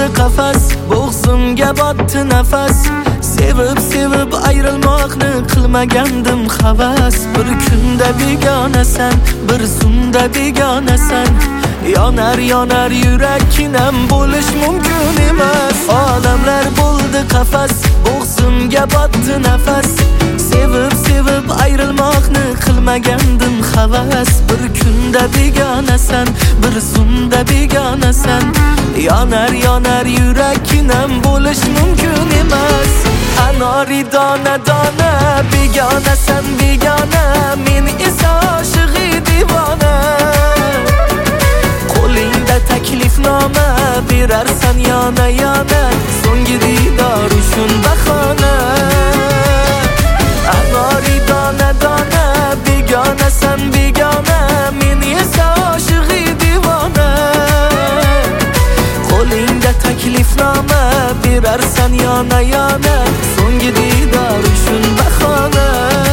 bo'ldi qafas, bo'g'zimga botdi nafas. Sevib ayrilmoqni qilmagandim havas. Bir kunda begonasan, bir zumda begonasan. Yonar yurakkinam bo'lish mumkin emas. Olamlar bo'ldi qafas, bo'g'zimga botdi nafas. Sevib ayrilmoqni qilmagandim havas. Bir kunda begonasan, bir zumda begonasan. Yonar yurakkinam bo'lish mumkin emas. Anori dona begonasan begona, men esa oshiqi divona. Qo'lingda taklifnoma berarsan yana so'nggi diydor uchun bahona. Anori dona begonasan begona, men esa oshiqi divona. Qo'lingda taklifnoma berarsan yana so'nggi diydor uchun bahona.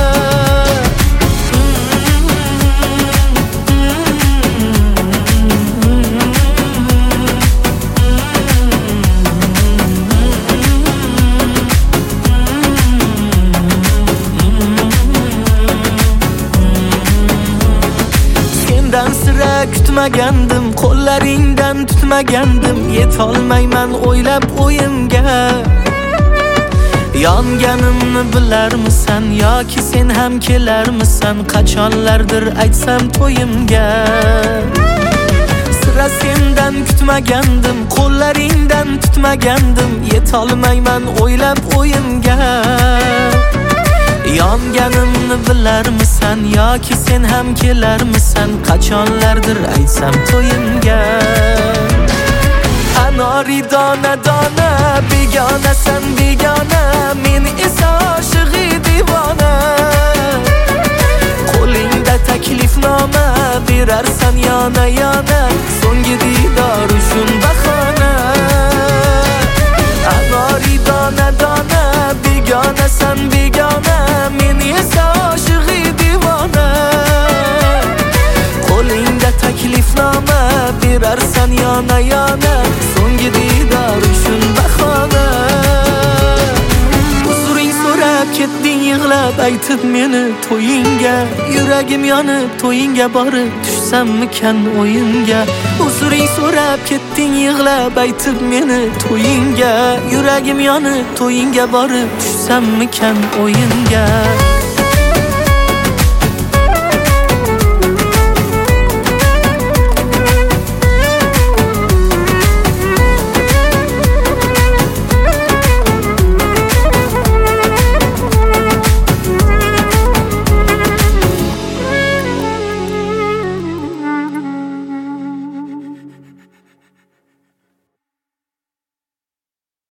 Sendan sira kutmagandim, qo'llaringdan tutmagandim. Yetolmayman o'ylab o'yimga. Yonganimni bilarmisan yoki sen ham kelarmisan? Qachonlardir aytsam to'yimga. Sira sendan kutmagandim, qo'llaringdan tutmagandim. Yetolmayman o'ylab o'yimga. Yonganimni bilarmisan yoki sen ham kelarmisan? Qachonlardir aytsam to'yimga. Anori dona begonasan begona, men esa oshiqi divona. Qo'lingda taklifnoma berarsan yana so'nggi diydor uchun bahona. Anori dona begonasan begona, men esa oshiqi divona. Qo'lingda taklifnoma berarsan yana so'nggi diydor uchun bahona. Uzuring so'rab ketding yig'lab aytib meni to'yingga. Yuragim yonib to'yingga borib tushsammikan o'yinga. Uzuring so'rab ketding yig'lab aytib meni to'yingga. Yuragim yonib to'yingga borib tushsammikan o'yinga.